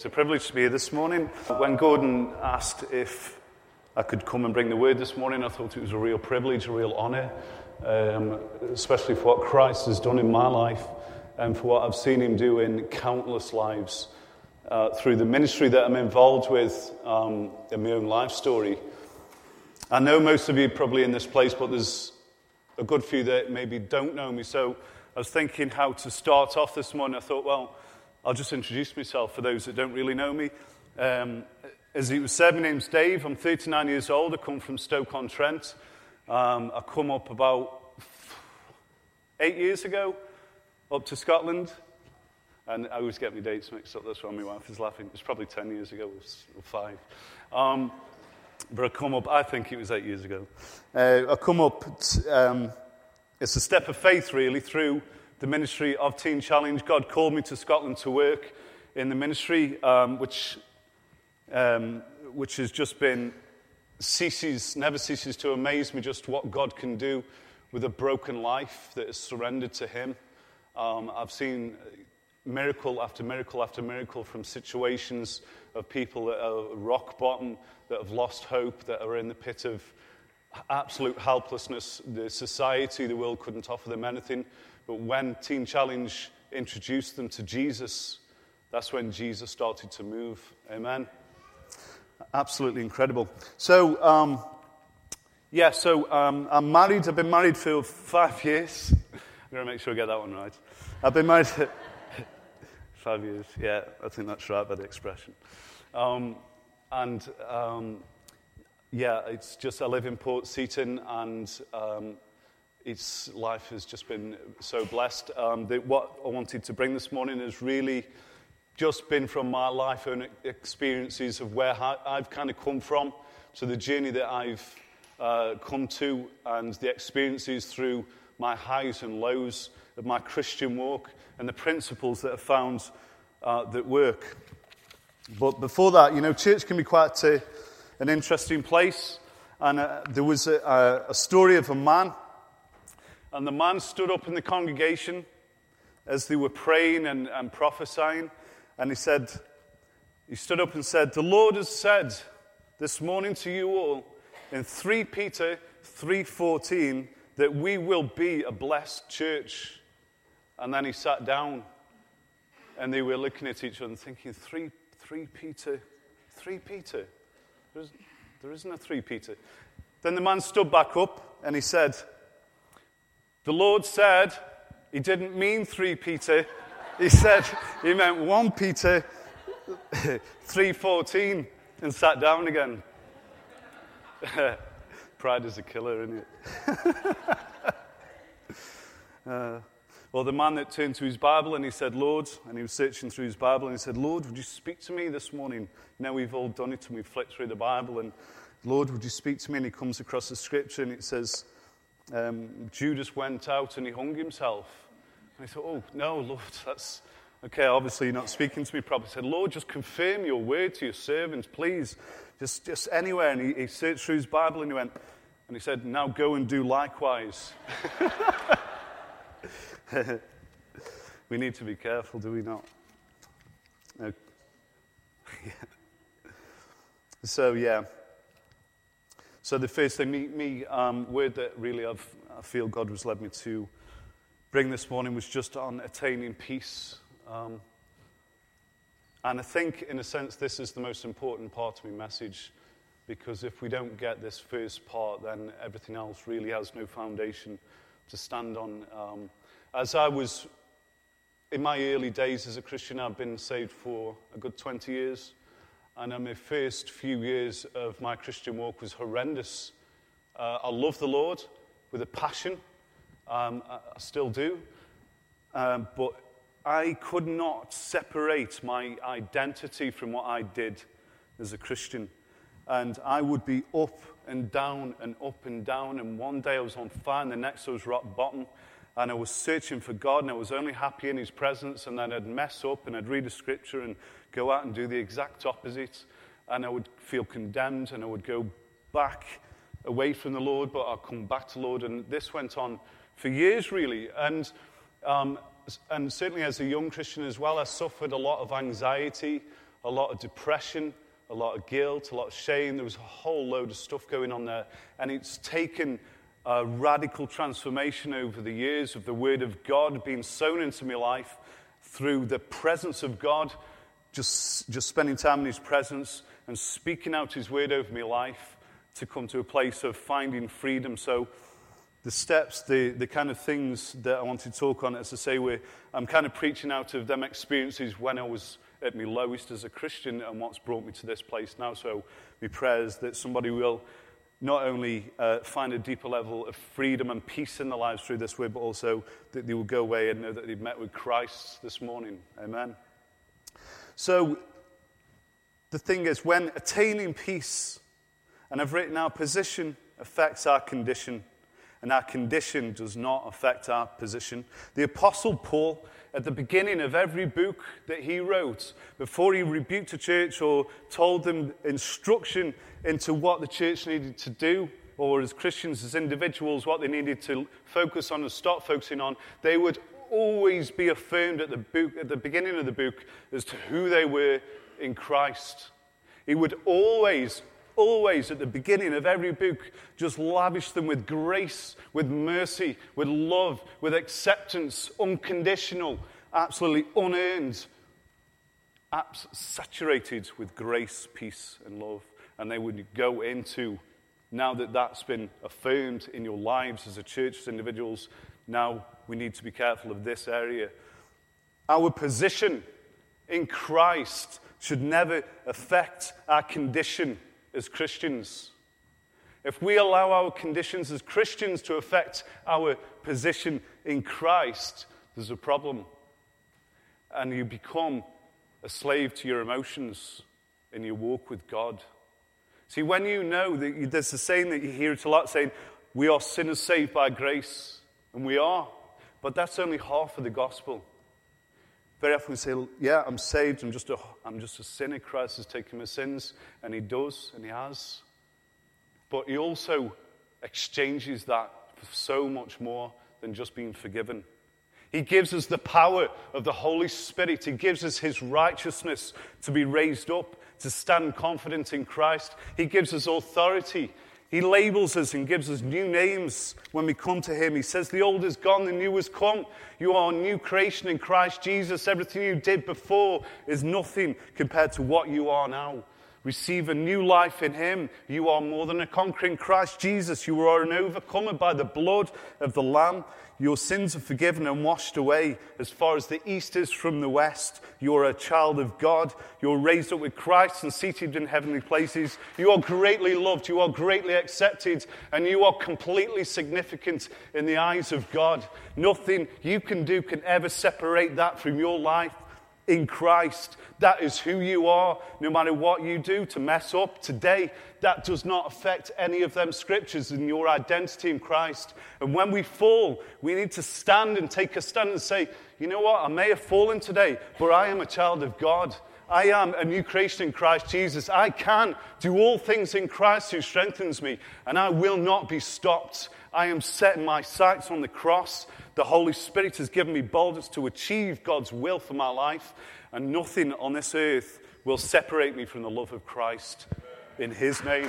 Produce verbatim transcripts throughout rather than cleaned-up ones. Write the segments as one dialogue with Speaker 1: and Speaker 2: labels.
Speaker 1: It's a privilege to be here this morning. When Gordon asked if I could come and bring the word this morning, I thought it was a real privilege, a real honour, um, especially for what Christ has done in my life and for what I've seen him do in countless lives uh, through the ministry that I'm involved with um, in my own life story. I know most of you probably in this place, but there's a good few that maybe don't know me. So I was thinking how to start off this morning. I thought, well, I'll just introduce myself for those that don't really know me. Um, as it was said, my name's Dave. I'm thirty-nine years old. I come from Stoke-on-Trent. Um, I come up about eight years ago, up to Scotland. And I always get my dates mixed up. That's why my wife is laughing. It's probably ten years ago or five. Um, but I come up, I think it was eight years ago. Uh, I come up, t- um, it's a step of faith really through the ministry of Teen Challenge. God called me to Scotland to work in the ministry, um, which um, which has just been, ceases, never ceases to amaze me just what God can do with a broken life that is surrendered to him. Um, I've seen miracle after miracle after miracle from situations of people that are rock bottom, that have lost hope, that are in the pit of absolute helplessness. The society, the world couldn't offer them anything. But when Teen Challenge introduced them to Jesus, that's when Jesus started to move. Amen. Absolutely incredible. So, um, yeah, so um, I'm married. I've been married for five years. I'm going to make sure I get that one right. I've been married for five years. Yeah, I think that's right by the expression. Um, and, um, yeah, it's just, I live in Port Seton, and um, its life has just been so blessed. Um, the, what I wanted to bring this morning has really just been from my life and experiences of where I, I've kind of come from, to the journey that I've uh, come to, and the experiences through my highs and lows of my Christian walk, and the principles that I've found uh, that work. But before that, you know, church can be quite a, an interesting place. And uh, there was a, a story of a man. And the man stood up in the congregation as they were praying and, and prophesying. And he said, he stood up and said, "The Lord has said this morning to you all in Second Peter three fourteen that we will be a blessed church." And then he sat down, and they were looking at each other and thinking, three, three Peter, three Peter. There's, there isn't a three Peter. Then the man stood back up and he said, "The Lord said," he didn't mean three Peter. He said he meant First Peter three fourteen, and sat down again. Pride is a killer, isn't it? uh, well, the man that turned to his Bible and he said, "Lord," and he was searching through his Bible, and he said, "Lord, would you speak to me this morning?" You know, we've all done it, and we've flicked through the Bible, and "Lord, would you speak to me?" And he comes across the scripture, and it says, Um, Judas went out and he hung himself. And I thought, oh, no, Lord, that's... Okay, obviously you're not speaking to me properly. I said, "Lord, just confirm your word to your servants, please. Just just anywhere." And he, he searched through his Bible and he went, and he said, "Now go and do likewise." We need to be careful, do we not? No. So, yeah. So the first thing, me, me um, word that really I've, I feel God has led me to bring this morning was just on attaining peace. Um, and I think, in a sense, this is the most important part of my message, because if we don't get this first part, then everything else really has no foundation to stand on. Um, as I was, in my early days as a Christian, I've been saved for a good twenty years. And in my first few years of my Christian walk was horrendous. Uh, I love the Lord with a passion. Um, I, I still do. Um, but I could not separate my identity from what I did as a Christian. And I would be up and down and up and down. And one day I was on fire, and the next I was rock bottom. And I was searching for God, and I was only happy in his presence. And then I'd mess up, and I'd read a scripture and go out and do the exact opposite. And I would feel condemned, and I would go back away from the Lord, but I'd come back to the Lord. And this went on for years, really. And um, and certainly as a young Christian as well, I suffered a lot of anxiety, a lot of depression, a lot of guilt, a lot of shame. There was a whole load of stuff going on there. And it's taken a radical transformation over the years of the Word of God being sown into my life through the presence of God, just, just spending time in His presence and speaking out His Word over my life to come to a place of finding freedom. So the steps, the, the kind of things that I want to talk on, as I say, we're, I'm kind of preaching out of them experiences when I was at my lowest as a Christian and what's brought me to this place now. So my prayers that somebody will not only uh, find a deeper level of freedom and peace in their lives through this way, but also that they will go away and know that they've met with Christ this morning. Amen. So the thing is, when attaining peace, and I've written our position affects our condition, and our condition does not affect our position. The Apostle Paul, at the beginning of every book that he wrote, before he rebuked the church or told them instruction into what the church needed to do, or as Christians, as individuals, what they needed to focus on and stop focusing on, they would always be affirmed at the book, at the beginning of the book as to who they were in Christ. He would always Always, at the beginning of every book, just lavish them with grace, with mercy, with love, with acceptance, unconditional, absolutely unearned, abs- saturated with grace, peace, and love. And they would go into, now that that's been affirmed in your lives as a church, as individuals, now we need to be careful of this area. Our position in Christ should never affect our condition as Christians. If we allow our conditions as Christians to affect our position in Christ, there's a problem. And you become a slave to your emotions in your walk with God. See, when you know that you, there's a saying that you hear it a lot saying, we are sinners saved by grace. And we are. But that's only half of the gospel. Very often we say, yeah, I'm saved, I'm just a, I'm just a sinner, Christ has taken my sins, and He does, and He has. But He also exchanges that for so much more than just being forgiven. He gives us the power of the Holy Spirit. He gives us His righteousness to be raised up, to stand confident in Christ. He gives us authority. He labels us and gives us new names when we come to Him. He says, the old is gone, the new has come. You are a new creation in Christ Jesus. Everything you did before is nothing compared to what you are now. Receive a new life in Him. You are more than a conqueror in Christ Jesus. You are an overcomer by the blood of the Lamb. Your sins are forgiven and washed away as far as the east is from the west. You are a child of God. You are raised up with Christ and seated in heavenly places. You are greatly loved. You are greatly accepted. And you are completely significant in the eyes of God. Nothing you can do can ever separate that from your life in Christ. That is who you are. No matter what you do to mess up today, that does not affect any of them scriptures in your identity in Christ. And when we fall, we need to stand and take a stand and say, you know what, I may have fallen today, but I am a child of God. I am a new creation in Christ Jesus. I can do all things in Christ who strengthens me, and I will not be stopped. I am setting my sights on the cross. The Holy Spirit has given me boldness to achieve God's will for my life, and nothing on this earth will separate me from the love of Christ in His name.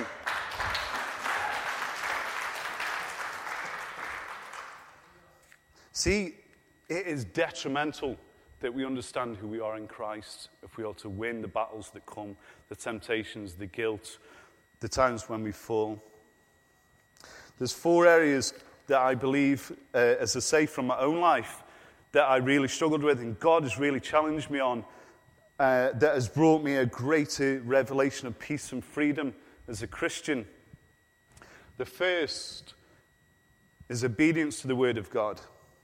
Speaker 1: See, it is detrimental that we understand who we are in Christ if we are to win the battles that come, the temptations, the guilt, the times when we fall. There's four areas that I believe, uh, as I say, from my own life, that I really struggled with, and God has really challenged me on, uh, that has brought me a greater revelation of peace and freedom as a Christian. The first is obedience to the Word of God.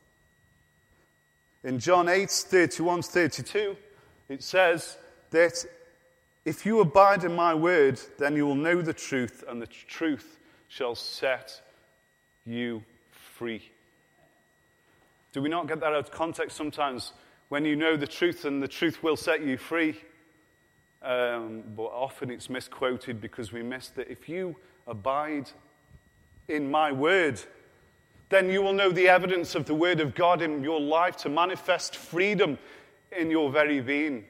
Speaker 1: In John eight, thirty-one to thirty-two, it says that if you abide in my word, then you will know the truth, and the truth shall set you free. Do we not get that out of context sometimes? When you know the truth, and the truth will set you free. Um, but often it's misquoted because we miss that if you abide in my word, then you will know the evidence of the word of God in your life to manifest freedom in your very being.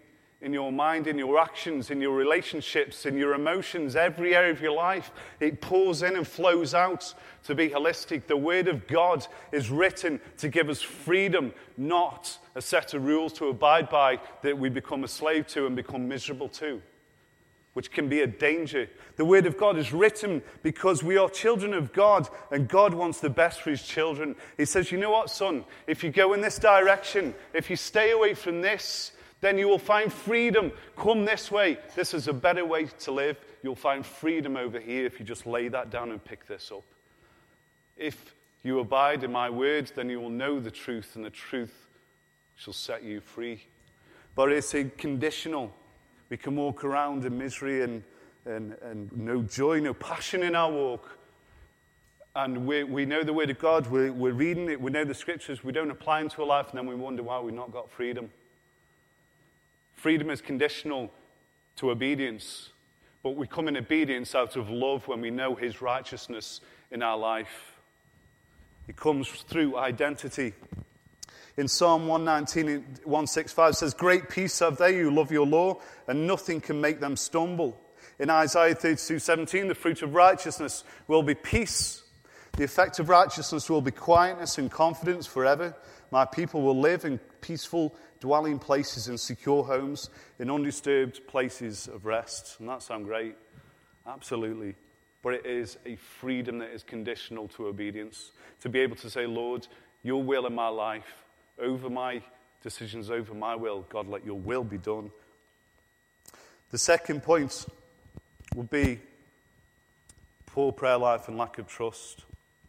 Speaker 1: in your mind, in your actions, in your relationships, in your emotions, every area of your life. It pours in and flows out to be holistic. The Word of God is written to give us freedom, not a set of rules to abide by that we become a slave to and become miserable to, which can be a danger. The Word of God is written because we are children of God, and God wants the best for his children. He says, you know what, son? If you go in this direction, if you stay away from this, then you will find freedom. Come this way. This is a better way to live. You'll find freedom over here if you just lay that down and pick this up. If you abide in my word, then you will know the truth, and the truth shall set you free. But it's a conditional. We can walk around in misery and, and, and no joy, no passion in our walk. And we, we know the word of God. We're, we're reading it. We know the scriptures. We don't apply them to our life, and then we wonder why we've not got freedom. Freedom is conditional to obedience, but we come in obedience out of love when we know his righteousness in our life. It comes through identity. In Psalm one nineteen, one sixty-five says, great peace have they who love your law, and nothing can make them stumble. In Isaiah thirty-two seventeen, the fruit of righteousness will be peace. The effect of righteousness will be quietness and confidence forever. My people will live in peaceful dwelling places, in secure homes, in undisturbed places of rest. And that sounds great. Absolutely. But it is a freedom that is conditional to obedience. To be able to say, Lord, your will in my life, over my decisions, over my will, God, let your will be done. The second point would be poor prayer life and lack of trust.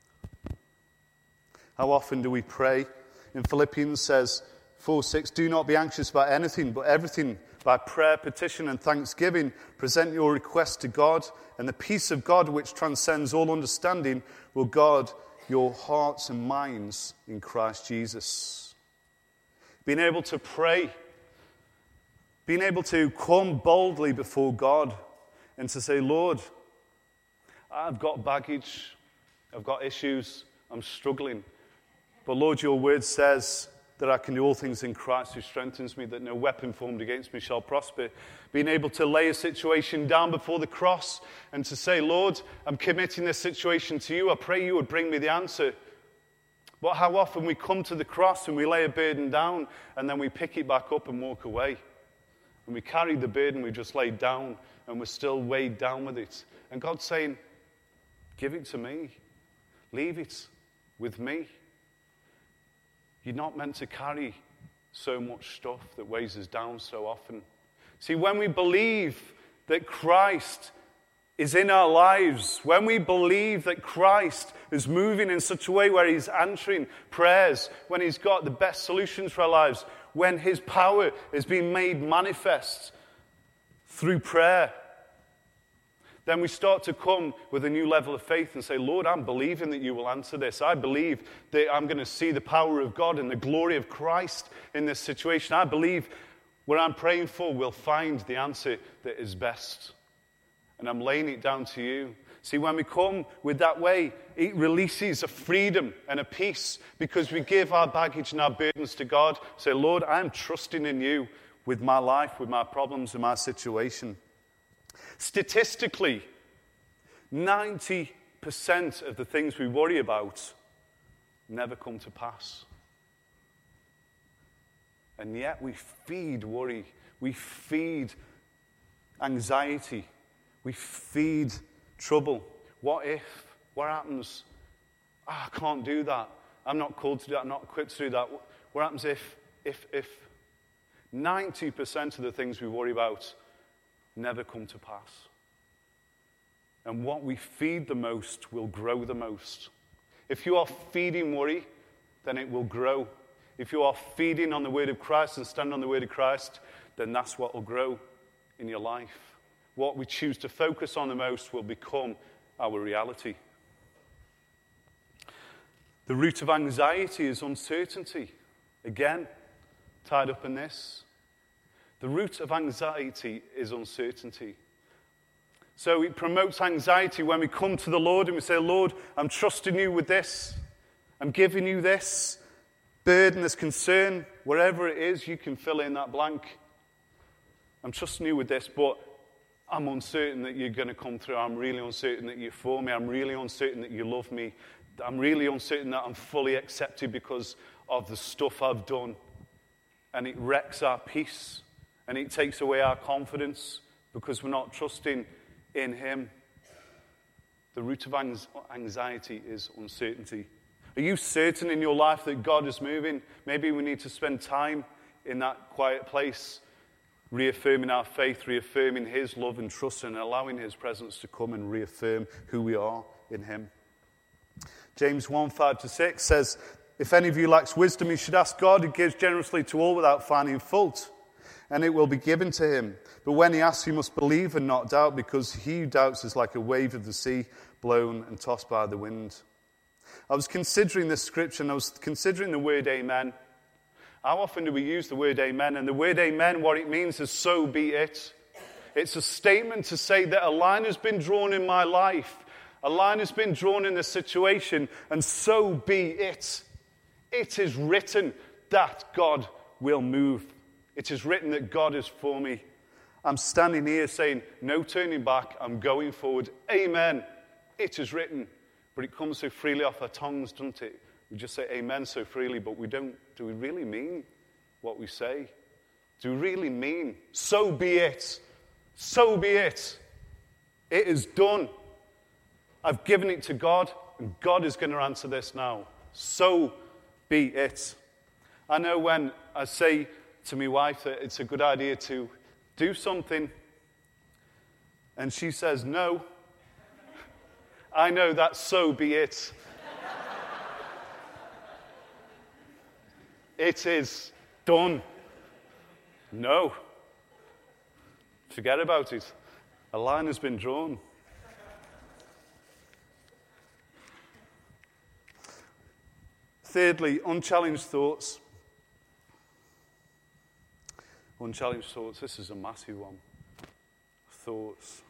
Speaker 1: How often do we pray? In Philippians says, four six, do not be anxious about anything, but everything by prayer, petition, and thanksgiving, present your request to God, and the peace of God, which transcends all understanding, will guard your hearts and minds in Christ Jesus. Being able to pray, being able to come boldly before God and to say, Lord, I've got baggage, I've got issues, I'm struggling. But Lord, your word says that I can do all things in Christ who strengthens me, that no weapon formed against me shall prosper. Being able to lay a situation down before the cross and to say, Lord, I'm committing this situation to you. I pray you would bring me the answer. But how often we come to the cross and we lay a burden down and then we pick it back up and walk away. And we carry the burden we just laid down and we're still weighed down with it. And God's saying, give it to me. Leave it with me. You're not meant to carry so much stuff that weighs us down so often. See, when we believe that Christ is in our lives, when we believe that Christ is moving in such a way where he's answering prayers, when he's got the best solutions for our lives, when his power is being made manifest through prayer, then we start to come with a new level of faith and say, Lord, I'm believing that you will answer this. I believe that I'm going to see the power of God and the glory of Christ in this situation. I believe what I'm praying for will find the answer that is best. And I'm laying it down to you. See, when we come with that way, it releases a freedom and a peace because we give our baggage and our burdens to God. Say, Lord, I'm trusting in you with my life, with my problems and my situation. Statistically, ninety percent of the things we worry about never come to pass. And yet we feed worry, we feed anxiety, we feed trouble. What if? What happens? Oh, I can't do that. I'm not called to do that. I'm not equipped to do that. What happens if, if, if? ninety percent of the things we worry about never come to pass. And what we feed the most will grow the most. If you are feeding worry, then it will grow. If you are feeding on the word of Christ and stand on the word of Christ, then that's what will grow in your life. What we choose to focus on the most will become our reality. The root of anxiety is uncertainty. Again, tied up in this. The root of anxiety is uncertainty. So it promotes anxiety when we come to the Lord and we say, Lord, I'm trusting you with this. I'm giving you this burden, this concern. Wherever it is, you can fill in that blank. I'm trusting you with this, but I'm uncertain that you're going to come through. I'm really uncertain that you're for me. I'm really uncertain that you love me. I'm really uncertain that I'm fully accepted because of the stuff I've done. And it wrecks our peace. And it takes away our confidence because we're not trusting in him. The root of anxiety is uncertainty. Are you certain in your life that God is moving? Maybe we need to spend time in that quiet place, reaffirming our faith, reaffirming his love and trust, and allowing his presence to come and reaffirm who we are in him. James one, five to six says, if any of you lacks wisdom, he should ask God, who gives generously to all without finding fault, and it will be given to him. But when he asks, he must believe and not doubt, because he who doubts is like a wave of the sea, blown and tossed by the wind. I was considering this scripture, and I was considering the word amen. How often do we use the word amen? And the word amen, what it means is so be it. It's a statement to say that a line has been drawn in my life. A line has been drawn in this situation, and so be it. It is written that God will move. It is written that God is for me. I'm standing here saying, no turning back, I'm going forward. Amen. It is written. But it comes so freely off our tongues, doesn't it? We just say amen so freely, but we don't. Do we really mean what we say? Do we really mean, so be it? So be it. It is done. I've given it to God, and God is going to answer this now. So be it. I know when I say to my wife that it's a good idea to do something, and she says no, I know that so be it. It is done. No. Forget about it. A line has been drawn. Thirdly, unchallenged thoughts. Unchallenged thoughts. This is a massive one. Thoughts.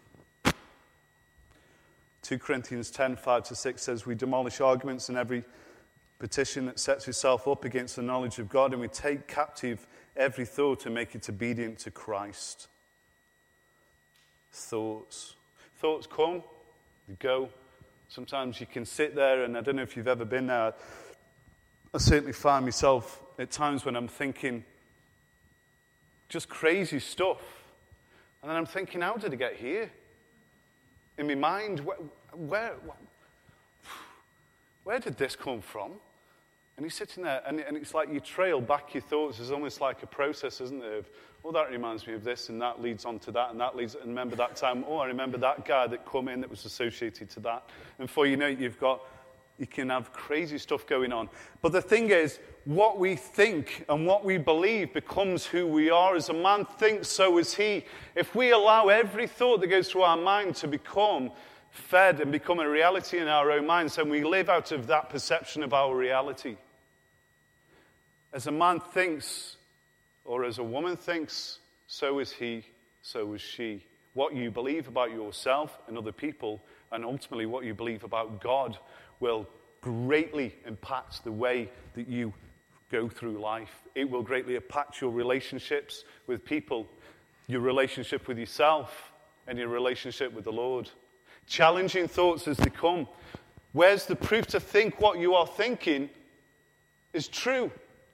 Speaker 1: Second Corinthians ten, five to six says, we demolish arguments and every petition that sets itself up against the knowledge of God, and we take captive every thought and make it obedient to Christ. Thoughts. Thoughts come, they go. Sometimes you can sit there, and I don't know if you've ever been there. I certainly find myself at times when I'm thinking just crazy stuff. And then I'm thinking, how did I get here? In my mind, where, where, where did this come from? And he's sitting there, and, and it's like you trail back your thoughts. There's almost like a process, isn't there? Of, oh, that reminds me of this, and that leads on to that, and that leads, and remember that time, oh, I remember that guy that come in that was associated to that. And before you know it, you've got, you can have crazy stuff going on. But the thing is, what we think and what we believe becomes who we are. As a man thinks, so is he. If we allow every thought that goes through our mind to become fed and become a reality in our own minds, then we live out of that perception of our reality. As a man thinks, or as a woman thinks, so is he, so is she. What you believe about yourself and other people, and ultimately what you believe about God, will greatly impact the way that you go through life. It will greatly impact your relationships with people, your relationship with yourself, and your relationship with the Lord. Challenging thoughts as they come. Where's the proof to think what you are thinking is true?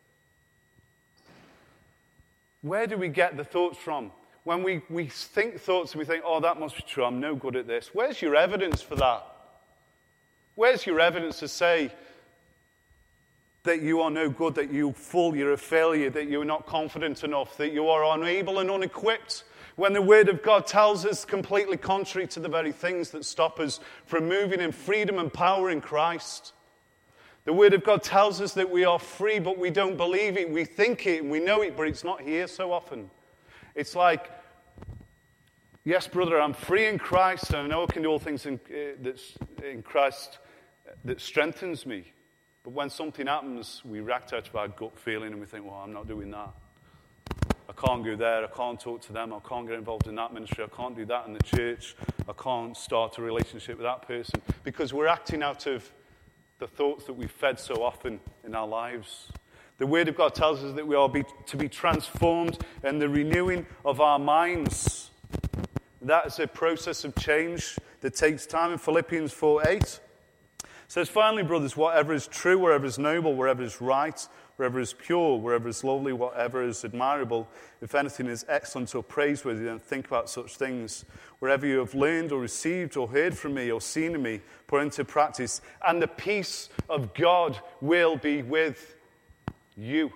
Speaker 1: Where do we get the thoughts from? When we, we think thoughts and we think, oh, that must be true, I'm no good at this. Where's your evidence for that? Where's your evidence to say that you are no good, that you're full, you're a failure, that you're not confident enough, that you are unable and unequipped, when the Word of God tells us completely contrary to the very things that stop us from moving in freedom and power in Christ? The Word of God tells us that we are free, but we don't believe it. We think it and we know it, but it's not here so often. It's like, yes, brother, I'm free in Christ, and I know I can do all things in, uh, that's in Christ that strengthens me. But when something happens, we react out of our gut feeling and we think, well, I'm not doing that. I can't go there. I can't talk to them. I can't get involved in that ministry. I can't do that in the church. I can't start a relationship with that person. Because we're acting out of the thoughts that we've fed so often in our lives. The Word of God tells us that we are be, to be transformed in the renewing of our minds. That is a process of change that takes time. In Philippians four eight, it says, finally, brothers, whatever is true, whatever is noble, whatever is right, wherever is pure, wherever is lovely, whatever is admirable, if anything is excellent or praiseworthy, then think about such things. Wherever you have learned or received or heard from me or seen in me, put into practice, and the peace of God will be with you.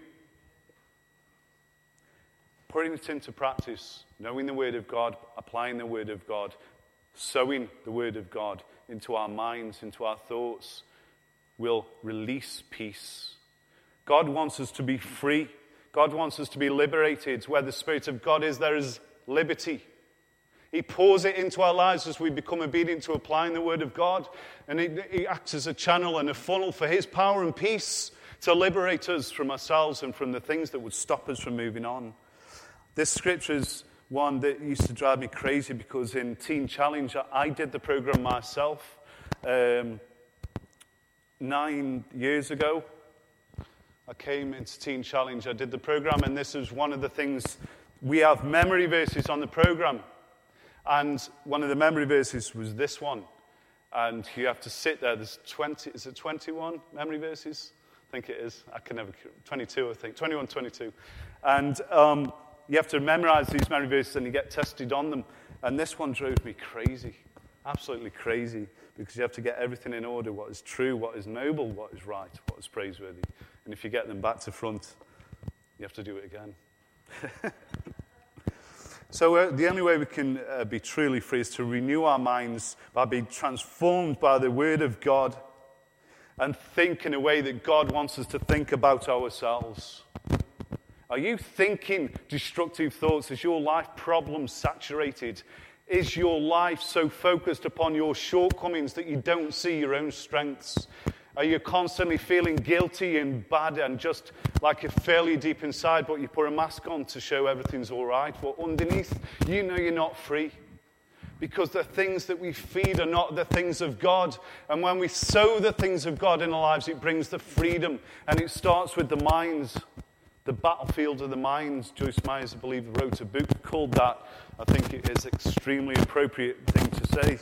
Speaker 1: Putting it into practice, knowing the Word of God, applying the Word of God, sowing the Word of God into our minds, into our thoughts, will release peace. God wants us to be free. God wants us to be liberated. Where the Spirit of God is, there is liberty. He pours it into our lives as we become obedient to applying the Word of God. And it, it acts as a channel and a funnel for His power and peace to liberate us from ourselves and from the things that would stop us from moving on. This scripture is one that used to drive me crazy because in Teen Challenge, I did the program myself um, nine years ago. I came into Teen Challenge, I did the program, and this is one of the things, we have memory verses on the program. And one of the memory verses was this one. And you have to sit there, there's twenty, is it twenty-one memory verses? I think it is. I can never, twenty-two I think, twenty-one, twenty-two. And um, you have to memorize these memory verses and you get tested on them. And this one drove me crazy, absolutely crazy, because you have to get everything in order, what is true, what is noble, what is right, what is praiseworthy. And if you get them back to front, you have to do it again. So uh, the only way we can uh, be truly free is to renew our minds by being transformed by the Word of God and think in a way that God wants us to think about ourselves. Are you thinking destructive thoughts? Is your life problem saturated? Is your life so focused upon your shortcomings that you don't see your own strengths? Are you constantly feeling guilty and bad and just like a failure deep inside, but you put a mask on to show everything's all right? But underneath, you know you're not free. Because the things that we feed are not the things of God. And when we sow the things of God in our lives, it brings the freedom. And it starts with the minds. The battlefield of the minds. Joyce Myers, I believe, wrote a book called that. I think it is an extremely appropriate thing to say.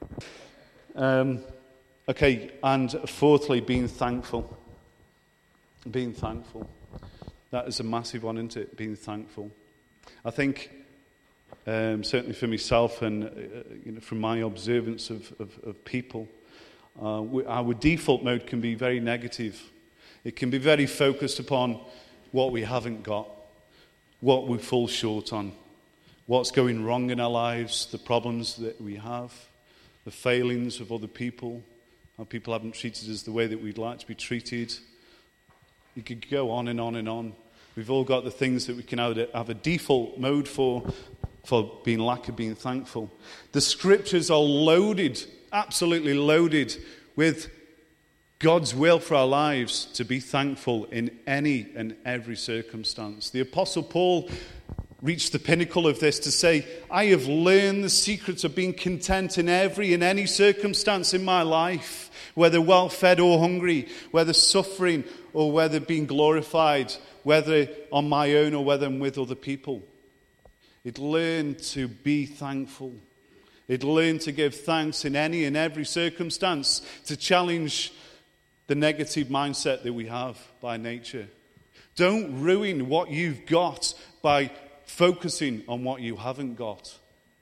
Speaker 1: Um... Okay, and fourthly, being thankful. Being thankful. That is a massive one, isn't it? Being thankful. I think, um, certainly for myself and uh, you know, from my observance of, of, of people, uh, we, our default mode can be very negative. It can be very focused upon what we haven't got, what we fall short on, what's going wrong in our lives, the problems that we have, the failings of other people, how people haven't treated us the way that we'd like to be treated. You could go on and on and on. We've all got the things that we can have a default mode for, for being lack of being thankful. The scriptures are loaded, absolutely loaded, with God's will for our lives to be thankful in any and every circumstance. The Apostle Paul reached the pinnacle of this to say, I have learned the secrets of being content in every and any circumstance in my life, whether well-fed or hungry, whether suffering or whether being glorified, whether on my own or whether I'm with other people. It learned to be thankful. It learned to give thanks in any and every circumstance, to challenge the negative mindset that we have by nature. Don't ruin what you've got by focusing on what you haven't got.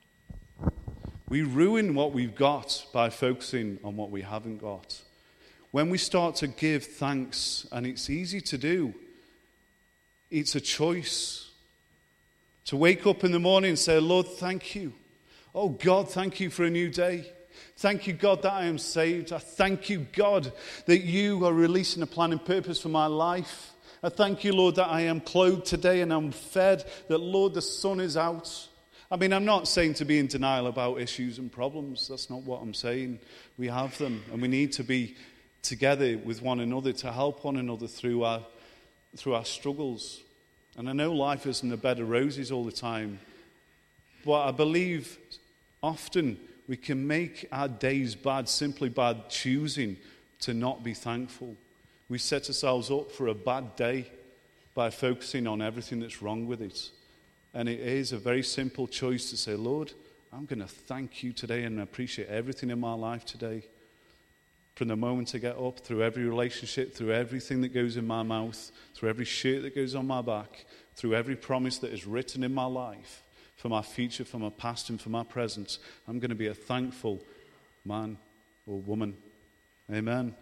Speaker 1: We ruin what we've got by focusing on what we haven't got. When we start to give thanks, and it's easy to do, it's a choice. To wake up in the morning and say, Lord, thank you. Oh God, thank you for a new day. Thank you, God, that I am saved. I thank you, God, that you are releasing a plan and purpose for my life. I thank you, Lord, that I am clothed today and I'm fed, that, Lord, the sun is out. I mean, I'm not saying to be in denial about issues and problems. That's not what I'm saying. We have them, and we need to be together with one another to help one another through our, through our struggles. And I know life isn't a bed of roses all the time, but I believe often we can make our days bad simply by choosing to not be thankful. We set ourselves up for a bad day by focusing on everything that's wrong with it. And it is a very simple choice to say, Lord, I'm going to thank you today and appreciate everything in my life today. From the moment I get up, through every relationship, through everything that goes in my mouth, through every shirt that goes on my back, through every promise that is written in my life, for my future, for my past, and for my present, I'm going to be a thankful man or woman. Amen.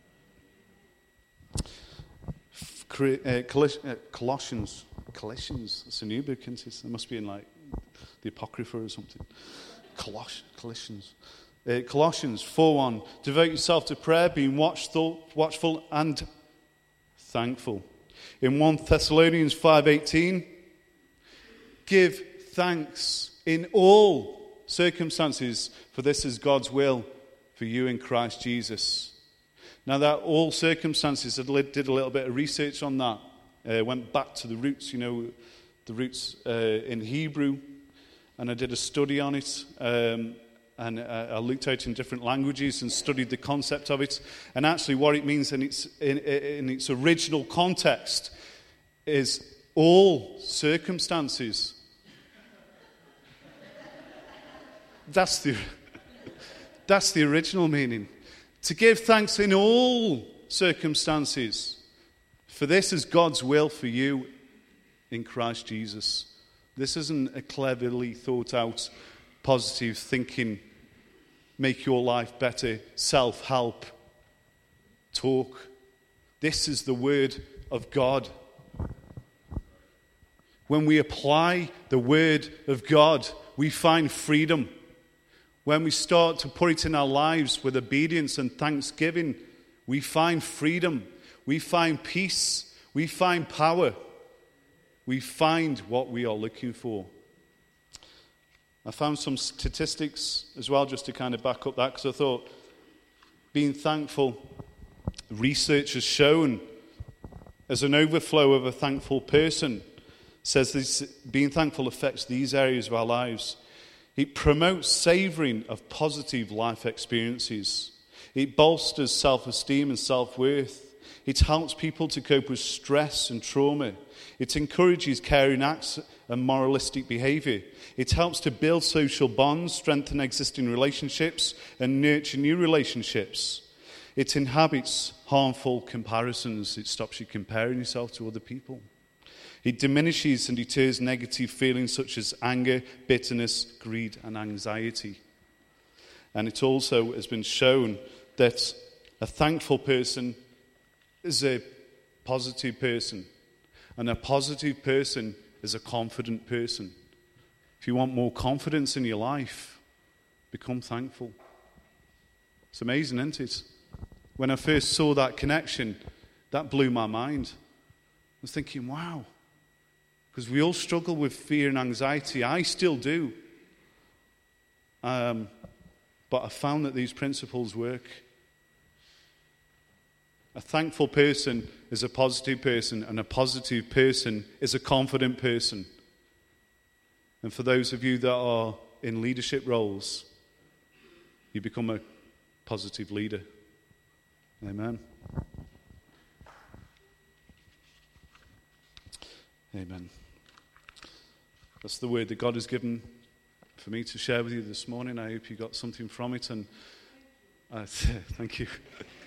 Speaker 1: Colossians. Colossians. It's a new book, isn't it? It must be in like the Apocrypha or something. Colossians. Colossians. Uh, Colossians four one. Devote yourself to prayer, being watchful, watchful and thankful. In First Thessalonians five eighteen, give thanks in all circumstances, for this is God's will for you in Christ Jesus. Now that all circumstances, I did a little bit of research on that. Uh, went back to the roots, you know, the roots uh, in Hebrew, and I did a study on it. Um, and uh, I looked out in different languages and studied the concept of it. And actually, what it means in its in, in its original context is all circumstances. That's the that's the original meaning. To give thanks in all circumstances, for this is God's will for you in Christ Jesus. This isn't a cleverly thought out, positive thinking, make your life better, self-help talk. This is the word of God. When we apply the word of God, we find freedom. When we start to put it in our lives with obedience and thanksgiving, we find freedom. We find peace. We find power. We find what we are looking for. I found some statistics as well just to kind of back up that, because I thought being thankful, research has shown as an overflow of a thankful person, says this, being thankful affects these areas of our lives. It promotes savouring of positive life experiences. It bolsters self-esteem and self-worth. It helps people to cope with stress and trauma. It encourages caring acts and moralistic behaviour. It helps to build social bonds, strengthen existing relationships, and nurture new relationships. It inhabits harmful comparisons. It stops you comparing yourself to other people. It diminishes and deters negative feelings such as anger, bitterness, greed, and anxiety. And it also has been shown that a thankful person is a positive person. And a positive person is a confident person. If you want more confidence in your life, become thankful. It's amazing, isn't it? When I first saw that connection, that blew my mind. I was thinking, wow. Because we all struggle with fear and anxiety. I still do. Um, but I found that these principles work. A thankful person is a positive person, and a positive person is a confident person. And for those of you that are in leadership roles, you become a positive leader. Amen. Amen. That's the word that God has given for me to share with you this morning. I hope you got something from it, and uh, thank you.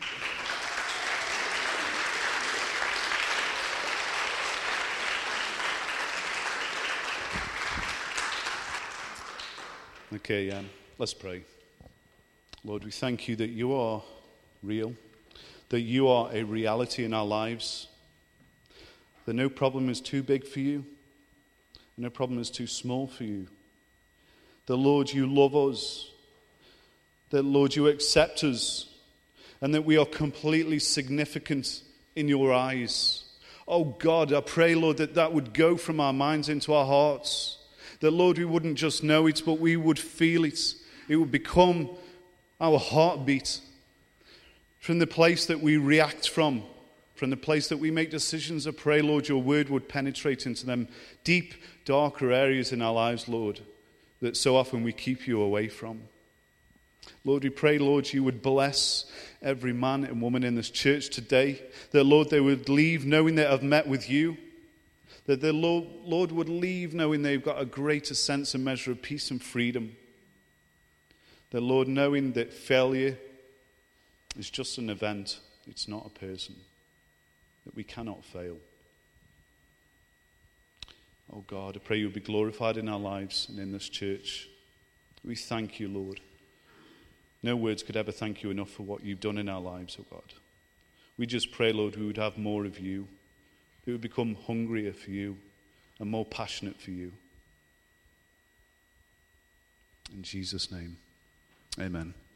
Speaker 1: Okay, um, let's pray. Lord, we thank you that you are real, that you are a reality in our lives, that no problem is too big for you, no problem is too small for you. That, Lord, you love us, that, Lord, you accept us, and that we are completely significant in your eyes. Oh God, I pray, Lord, that that would go from our minds into our hearts. That, Lord, we wouldn't just know it, but we would feel it. It would become our heartbeat. From the place that we react from, from the place that we make decisions, I pray, Lord, your word would penetrate into them deep, darker areas in our lives, Lord, that so often we keep you away from. Lord, we pray, Lord, you would bless every man and woman in this church today. That, Lord, they would leave knowing that I've met with you. That the Lord, Lord would leave knowing they've got a greater sense and measure of peace and freedom. That, Lord, knowing that failure is just an event, it's not a person. That we cannot fail. Oh God, I pray you'll be glorified in our lives and in this church. We thank you, Lord. No words could ever thank you enough for what you've done in our lives, oh God. We just pray, Lord, we would have more of you. We would become hungrier for you and more passionate for you. In Jesus' name, amen.